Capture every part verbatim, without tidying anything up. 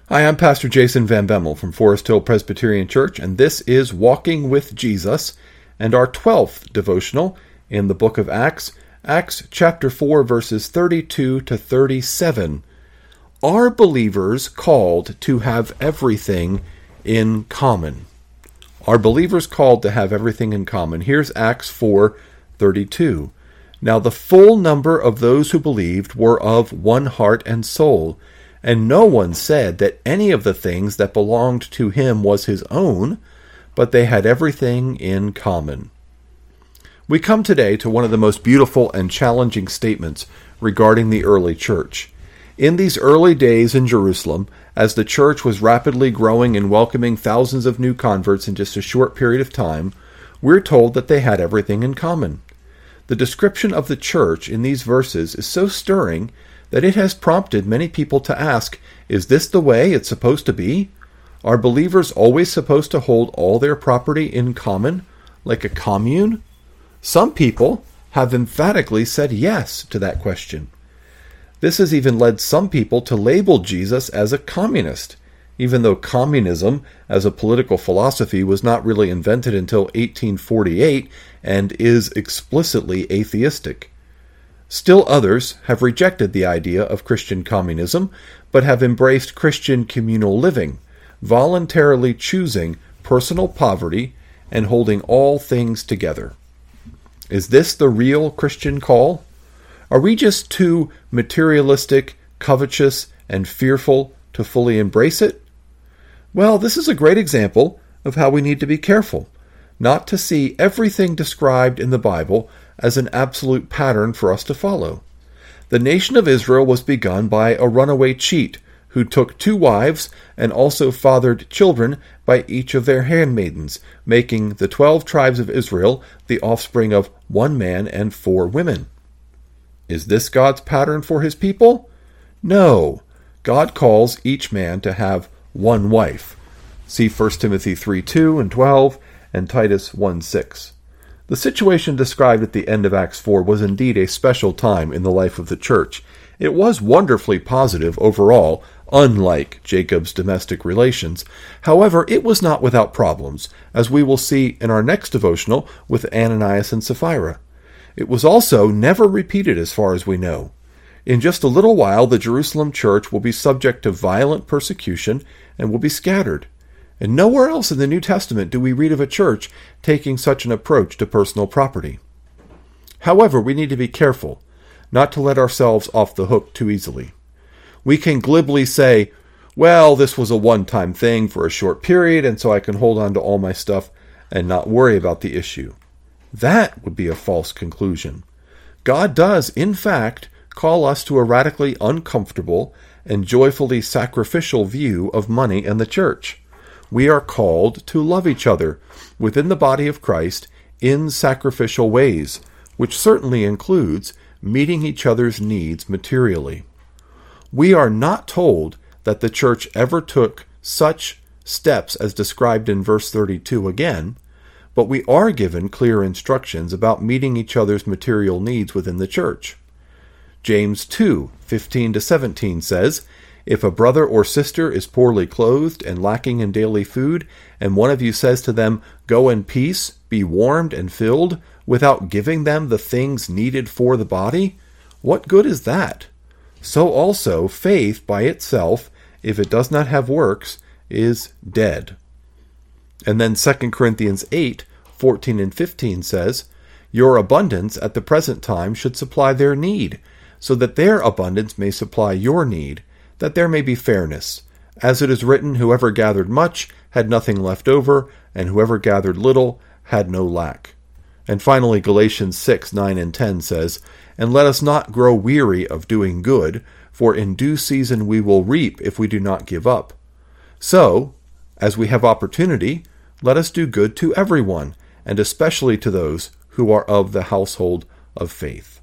Hi, I'm Pastor Jason Van Bemmel from Forest Hill Presbyterian Church, and this is Walking with Jesus and our twelfth devotional in the book of Acts, Acts chapter four, verses thirty-two to thirty-seven. Are believers called to have everything in common? Are believers called to have everything in common? Here's Acts four thirty-two. Now the full number of those who believed were of one heart and soul, and no one said that any of the things that belonged to him was his own, but they had everything in common. We come today to one of the most beautiful and challenging statements regarding the early church. In these early days in Jerusalem, as the church was rapidly growing and welcoming thousands of new converts in just a short period of time, we're told that they had everything in common. The description of the church in these verses is so stirring that it has prompted many people to ask, is this the way it's supposed to be? Are believers always supposed to hold all their property in common, like a commune? Some people have emphatically said yes to that question. This has even led some people to label Jesus as a communist, even though communism as a political philosophy was not really invented until eighteen forty-eight and is explicitly atheistic. Still others have rejected the idea of Christian communism, but have embraced Christian communal living, voluntarily choosing personal poverty and holding all things together. Is this the real Christian call? Are we just too materialistic, covetous, and fearful to fully embrace it? Well, this is a great example of how we need to be careful, not to see everything described in the Bible as an absolute pattern for us to follow. The nation of Israel was begun by a runaway cheat who took two wives and also fathered children by each of their handmaidens, making the twelve tribes of Israel the offspring of one man and four women. Is this God's pattern for his people? No. God calls each man to have one wife. See First Timothy three two and twelve and Titus one six. The situation described at the end of Acts four was indeed a special time in the life of the church. It was wonderfully positive overall, unlike Jacob's domestic relations. However, it was not without problems, as we will see in our next devotional with Ananias and Sapphira. It was also never repeated as far as we know. In just a little while, the Jerusalem church will be subject to violent persecution and will be scattered. And nowhere else in the New Testament do we read of a church taking such an approach to personal property. However, we need to be careful not to let ourselves off the hook too easily. We can glibly say, well, this was a one-time thing for a short period, and so I can hold on to all my stuff and not worry about the issue. That would be a false conclusion. God does, in fact, call us to a radically uncomfortable and joyfully sacrificial view of money and the church. We are called to love each other within the body of Christ in sacrificial ways, which certainly includes meeting each other's needs materially. We are not told that the church ever took such steps as described in verse thirty-two again, but we are given clear instructions about meeting each other's material needs within the church. James two fifteen to seventeen says, if a brother or sister is poorly clothed and lacking in daily food, and one of you says to them, go in peace, be warmed and filled, without giving them the things needed for the body, what good is that? So also faith by itself, if it does not have works, is dead. And then Second Corinthians eight fourteen and fifteen says, your abundance at the present time should supply their need, so that their abundance may supply your need, that there may be fairness. As it is written, whoever gathered much had nothing left over, and whoever gathered little had no lack. And finally, Galatians six nine and ten says, and let us not grow weary of doing good, for in due season we will reap if we do not give up. So, as we have opportunity, let us do good to everyone, and especially to those who are of the household of faith.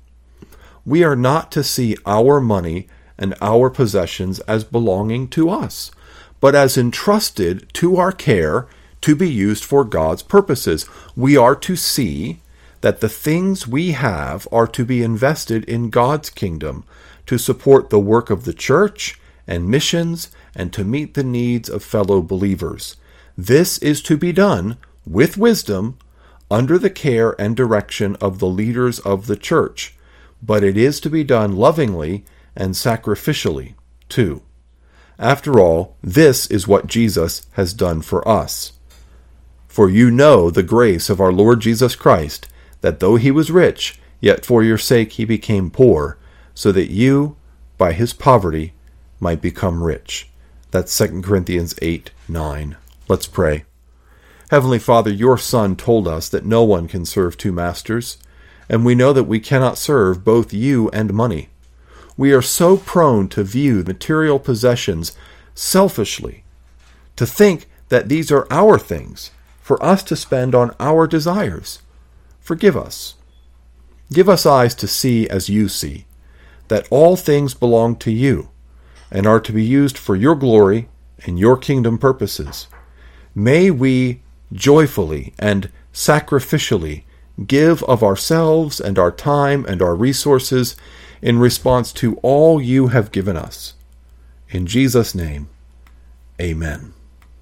We are not to see our money and our possessions as belonging to us, but as entrusted to our care to be used for God's purposes. We are to see that the things we have are to be invested in God's kingdom, to support the work of the church and missions and to meet the needs of fellow believers. This is to be done with wisdom, under the care and direction of the leaders of the church, but it is to be done lovingly and sacrificially, too. After all, this is what Jesus has done for us. For you know the grace of our Lord Jesus Christ, that though he was rich, yet for your sake he became poor, so that you, by his poverty, might become rich. That's Second Corinthians eight nine. Let's pray. Heavenly Father, your Son told us that no one can serve two masters, and we know that we cannot serve both you and money. We are so prone to view material possessions selfishly, to think that these are our things, for us to spend on our desires. Forgive us. Give us eyes to see as you see, that all things belong to you, and are to be used for your glory and your kingdom purposes. May we joyfully and sacrificially give of ourselves and our time and our resources in response to all you have given us. In Jesus' name, amen.